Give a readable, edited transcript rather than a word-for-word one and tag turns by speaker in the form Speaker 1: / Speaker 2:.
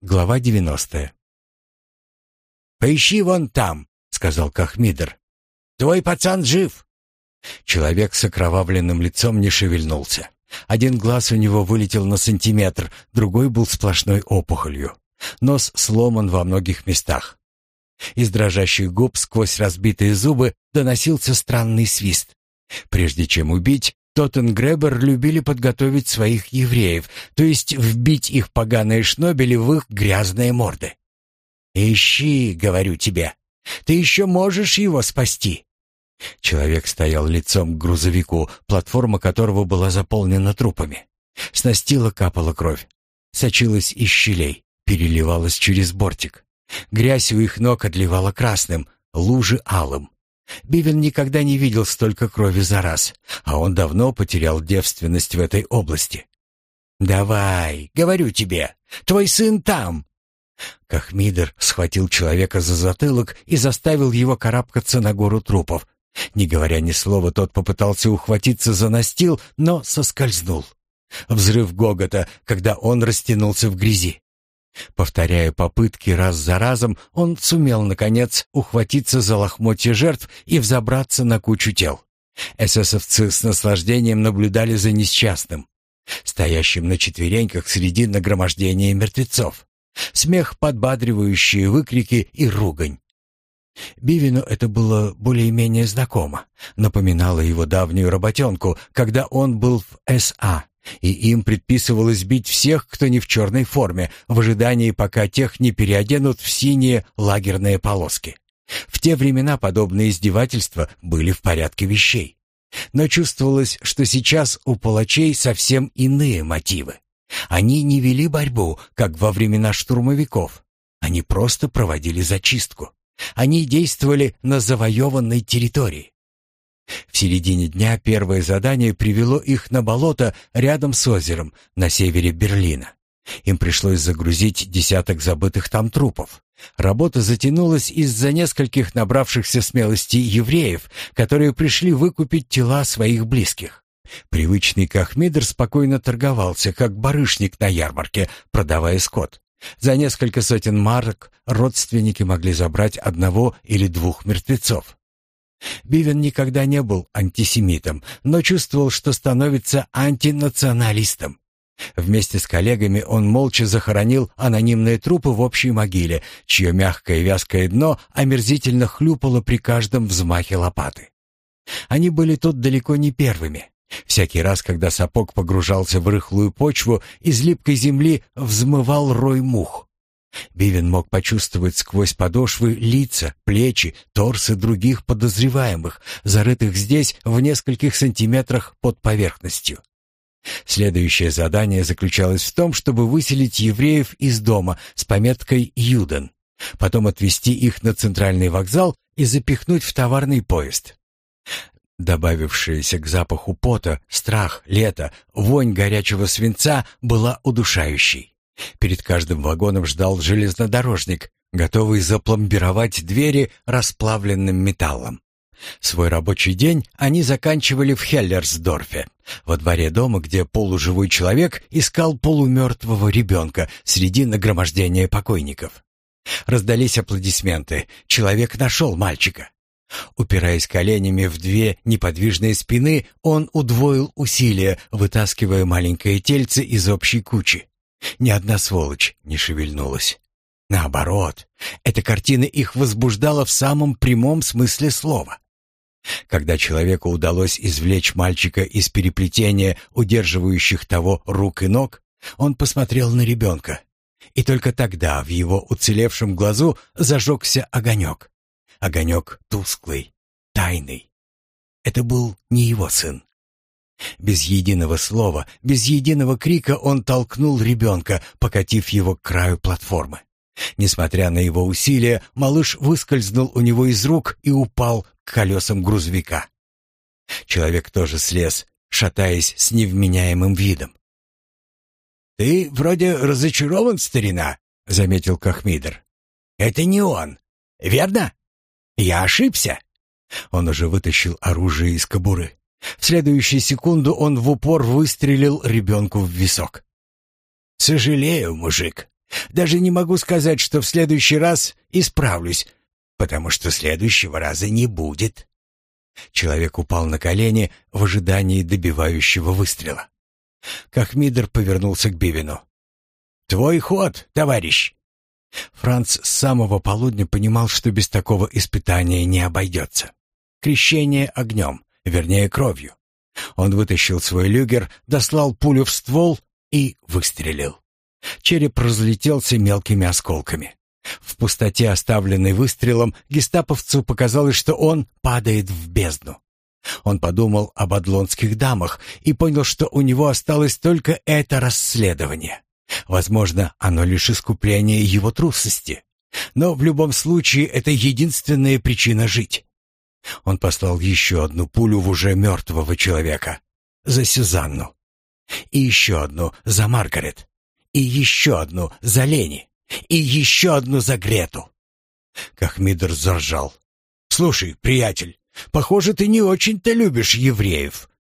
Speaker 1: Глава 90.
Speaker 2: «Поищи вон там», — сказал Кахмидр. «Твой пацан жив».
Speaker 1: Человек с окровавленным лицом не шевельнулся. Один глаз у него вылетел на сантиметр, другой был сплошной опухолью. Нос сломан во многих местах. Из дрожащих губ сквозь разбитые зубы доносился странный свист. Прежде чем убить, Тоттенгребер любили подготовить своих евреев, то есть вбить их поганые шнобели в их грязные морды. «Ищи, — говорю тебе, — ты еще можешь его спасти». Человек стоял лицом к грузовику, платформа которого была заполнена трупами. С настила капала кровь, сочилась из щелей, переливалась через бортик. Грязь у их ног отливала красным, лужи алым. Бивен никогда не видел столько крови за раз, а он давно потерял девственность в этой области. «Давай, говорю тебе, твой сын там!» Кахмидр схватил человека за затылок и заставил его карабкаться на гору трупов. Не говоря ни слова, тот попытался ухватиться за настил, но соскользнул. Взрыв гогота, когда он растянулся в грязи. Повторяя попытки раз за разом, он сумел, наконец, ухватиться за лохмотья жертв и взобраться на кучу тел. Эсэсовцы с наслаждением наблюдали за несчастным, стоящим на четвереньках среди нагромождения мертвецов. Смех, подбадривающие выкрики и ругань. Бивену это было более-менее знакомо, напоминало его давнюю работенку, когда он был в СА, и им предписывалось бить всех, кто не в черной форме, в ожидании, пока тех не переоденут в синие лагерные полоски. В те времена подобные издевательства были в порядке вещей. Но чувствовалось, что сейчас у палачей совсем иные мотивы. Они не вели борьбу, как во времена штурмовиков. Они просто проводили зачистку. Они действовали на завоеванной территории. В середине дня первое задание привело их на болото рядом с озером на севере Берлина. Им пришлось загрузить десяток забытых там трупов. Работа затянулась из-за нескольких набравшихся смелости евреев, которые пришли выкупить тела своих близких. Привычный Кахмидр спокойно торговался, как барышник на ярмарке, продавая скот. За несколько сотен марок родственники могли забрать одного или двух мертвецов. Бивен никогда не был антисемитом, но чувствовал, что становится антинационалистом. Вместе с коллегами он молча захоронил анонимные трупы в общей могиле, чье мягкое вязкое дно омерзительно хлюпало при каждом взмахе лопаты. Они были тут далеко не первыми. Всякий раз, когда сапог погружался в рыхлую почву, из липкой земли взмывал рой мух. Бивен мог почувствовать сквозь подошвы лица, плечи, торсы других подозреваемых, зарытых здесь в нескольких сантиметрах под поверхностью. Следующее задание заключалось в том, чтобы выселить евреев из дома с пометкой «Юден», потом отвезти их на центральный вокзал и запихнуть в товарный поезд. Добавившаяся к запаху пота, страх, лето, вонь горячего свинца была удушающей. Перед каждым вагоном ждал железнодорожник, готовый запломбировать двери расплавленным металлом. Свой рабочий день они заканчивали в Хеллерсдорфе, во дворе дома, где полуживой человек искал полумертвого ребенка среди нагромождения покойников. Раздались аплодисменты. Человек нашел мальчика. Упираясь коленями в две неподвижные спины, он удвоил усилия, вытаскивая маленькое тельце из общей кучи. Ни одна сволочь не шевельнулась. Наоборот, эта картина их возбуждала в самом прямом смысле слова. Когда человеку удалось извлечь мальчика из переплетения, удерживающих того рук и ног, он посмотрел на ребенка. И только тогда в его уцелевшем глазу зажегся огонек. Огонек тусклый, тайный. Это был не его сын. Без единого слова, без единого крика он толкнул ребенка, покатив его к краю платформы. Несмотря на его усилия, малыш выскользнул у него из рук и упал к колесам грузовика. Человек тоже слез, шатаясь с невменяемым видом. «Ты вроде разочарован, старина», — заметил Кахмидр. «Это не он, верно? Я ошибся». Он уже вытащил оружие из кобуры. В следующую секунду он в упор выстрелил ребенку в висок. «Сожалею, мужик. Даже не могу сказать, что в следующий раз исправлюсь, потому что следующего раза не будет». Человек упал на колени в ожидании добивающего выстрела. Кахмидр повернулся к Бивину. «Твой ход, товарищ!» Франц с самого полудня понимал, что без такого испытания не обойдется. Крещение огнем, вернее кровью. Он вытащил свой люгер, дослал пулю в ствол и выстрелил. Череп разлетелся мелкими осколками. В пустоте, оставленной выстрелом, гестаповцу показалось, что он падает в бездну. Он подумал об адлонских дамах и понял, что у него осталось только это расследование. Возможно, оно лишь искупление его трусости. Но в любом случае это единственная причина жить. Он послал еще одну пулю в уже мертвого человека. За Сюзанну. И еще одну за Маргарет. И еще одну за Лени. И еще одну за Грету. Кахмидр заржал. «Слушай, приятель, похоже, ты не очень-то любишь евреев.